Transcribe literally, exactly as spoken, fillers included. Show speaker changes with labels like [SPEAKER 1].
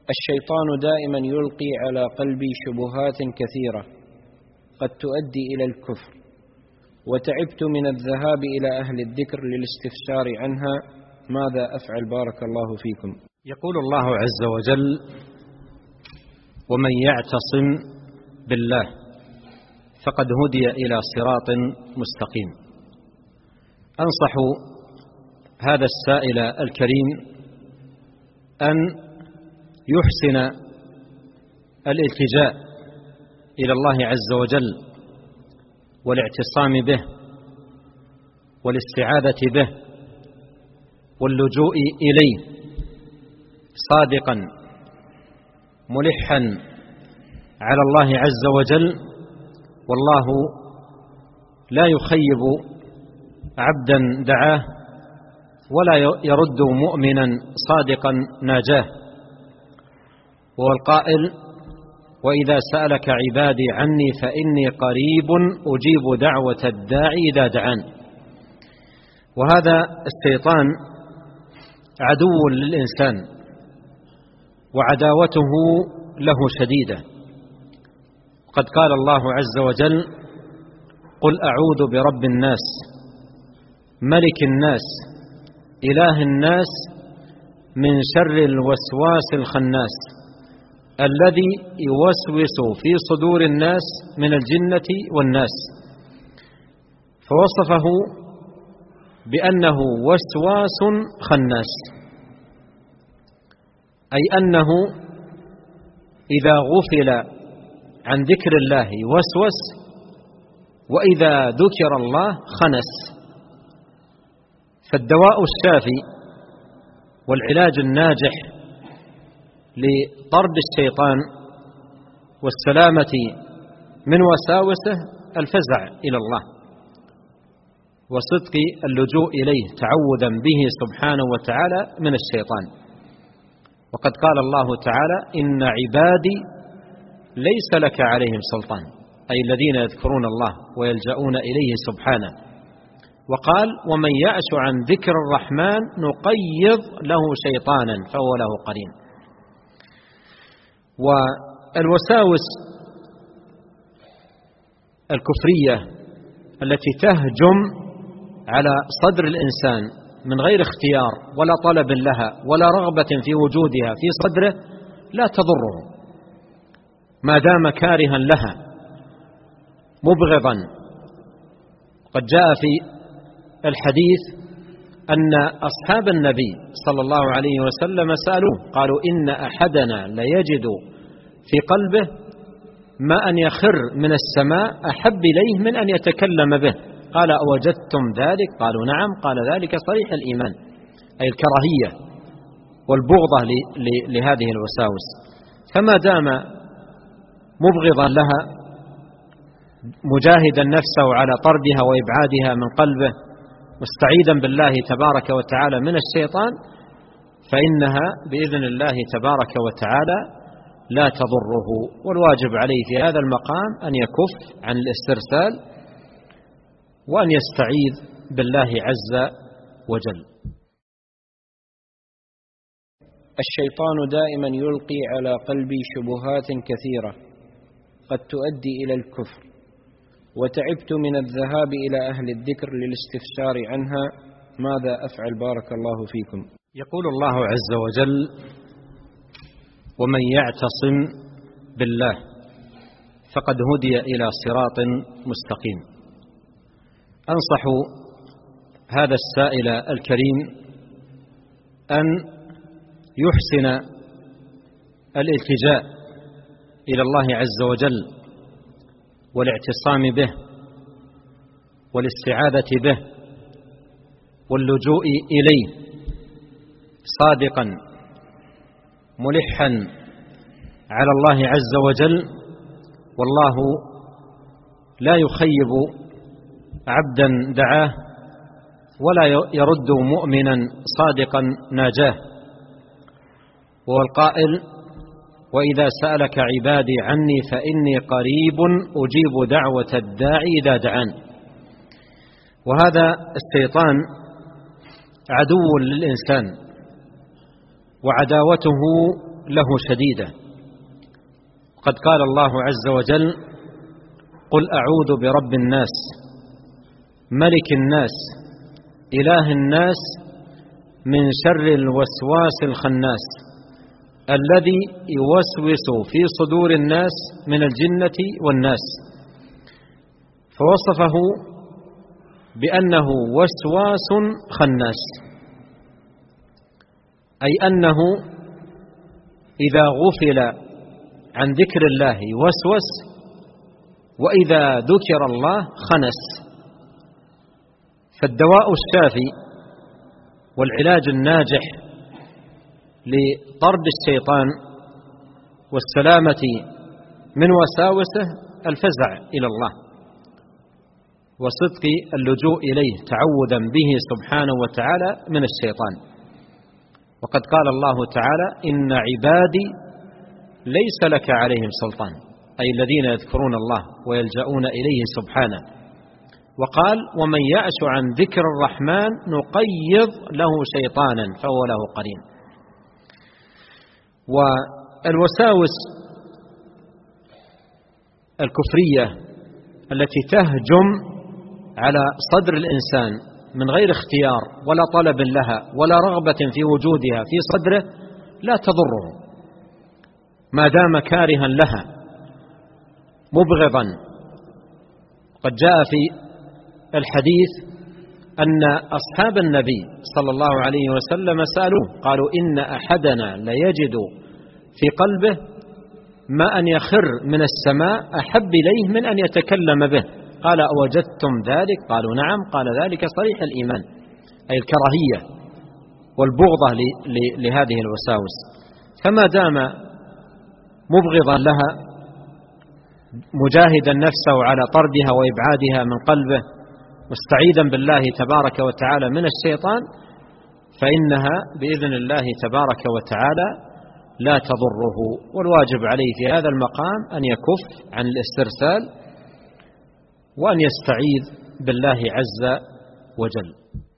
[SPEAKER 1] الشيطان دائما يلقي على قلبي شبهات كثيرة قد تؤدي إلى الكفر، وتعبت من الذهاب إلى أهل الذكر للاستفسار عنها. ماذا أفعل بارك الله فيكم؟
[SPEAKER 2] يقول الله عز وجل: ومن يعتصم بالله فقد هدي إلى صراط مستقيم. أنصح هذا السائل الكريم أن يحسن الالتجاء إلى الله عز وجل والاعتصام به والاستعاذة به واللجوء إليه صادقا ملحا على الله عز وجل، والله لا يخيب عبدا دعاه ولا يرد مؤمنا صادقا ناجاه. وهو القائل: وإذا سألك عبادي عني فإني قريب أجيب دعوة الداعي إذا دعان. وهذا الشيطان عدو للإنسان وعداوته له شديدة. قد قال الله عز وجل: قل أعوذ برب الناس ملك الناس إله الناس من شر الوسواس الخناس الذي يوسوس في صدور الناس من الجنة والناس. فوصفه بأنه وسواس خناس، أي أنه إذا غفل عن ذكر الله وسوس، وإذا ذكر الله خنس. فالدواء الشافي والعلاج الناجح لطرد الشيطان والسلامة من وساوسه الفزع إلى الله وصدق اللجوء إليه تعوذا به سبحانه وتعالى من الشيطان. وقد قال الله تعالى: إن عبادي ليس لك عليهم سلطان، أي الذين يذكرون الله ويلجؤون إليه سبحانه. وقال: ومن يعش عن ذكر الرحمن نقيض له شيطانا فهو له قرين. والوساوس الكفرية التي تهجم على صدر الإنسان من غير اختيار ولا طلب لها ولا رغبة في وجودها في صدره لا تضره ما دام كارها لها مبغضا. قد جاء في الحديث أن أصحاب النبي صلى الله عليه وسلم سألوه قالوا: إن أحدنا ليجد في قلبه ما أن يخر من السماء أحب إليه من أن يتكلم به. قال: أوجدتم ذلك؟ قالوا: نعم. قال: ذلك صريح الإيمان، أي الكراهية والبغضة لهذه الوساوس. فما دام مبغضا لها مجاهدا نفسه على طردها وإبعادها من قلبه مستعيذا بالله تبارك وتعالى من الشيطان، فإنها بإذن الله تبارك وتعالى لا تضره. والواجب عليه في هذا المقام أن يكف عن الاسترسال وأن يستعيذ بالله عز وجل.
[SPEAKER 1] الشيطان دائما يلقي على قلبي شبهات كثيرة قد تؤدي إلى الكفر، وتعبت من الذهاب إلى أهل الذكر للاستفسار عنها. ماذا أفعل بارك الله فيكم؟
[SPEAKER 2] يقول الله عز وجل: ومن يعتصم بالله فقد هدي إلى صراط مستقيم. أنصح هذا السائل الكريم أن يحسن الالتجاء إلى الله عز وجل والاعتصام به والاستعاذة به واللجوء إليه صادقا ملحا على الله عز وجل، والله لا يخيب عبدا دعاه ولا يرد مؤمنا صادقا ناجاه. وهو القائل: وإذا سألك عبادي عني فإني قريب أجيب دعوة الداعي إذا دعان. وهذا الشيطان عدو للإنسان وعداوته له شديدة. قد قال الله عز وجل: قل أعوذ برب الناس ملك الناس إله الناس من شر الوسواس الخناس الذي يوسوس في صدور الناس من الجنة والناس. فوصفه بأنه وسواس خناس، أي أنه إذا غفل عن ذكر الله وسوس، وإذا ذكر الله خنس. فالدواء الشافي والعلاج الناجح لطرد الشيطان والسلامة من وساوسه الفزع إلى الله وصدق اللجوء إليه تعوذا به سبحانه وتعالى من الشيطان. وقد قال الله تعالى: إن عبادي ليس لك عليهم سلطان، أي الذين يذكرون الله ويلجؤون إليه سبحانه. وقال: ومن يعش عن ذكر الرحمن نقيض له شيطانا فهو له قرين. والوساوس الكفرية التي تهجم على صدر الإنسان من غير اختيار ولا طلب لها ولا رغبة في وجودها في صدره لا تضره ما دام كارها لها مبغضا. قد جاء في الحديث أن أصحاب النبي صلى الله عليه وسلم سألوه قالوا: إن أحدنا ليجد في قلبه ما أن يخر من السماء أحب إليه من أن يتكلم به. قال: أوجدتم ذلك؟ قالوا: نعم. قال: ذلك صريح الإيمان، أي الكراهية والبغضة لهذه الوساوس. فما دام مبغضا لها مجاهدا نفسه على طردها وإبعادها من قلبه مستعيذا بالله تبارك وتعالى من الشيطان، فإنها بإذن الله تبارك وتعالى لا تضره. والواجب عليه في هذا المقام أن يكف عن الاسترسال وأن يستعيذ بالله عز وجل.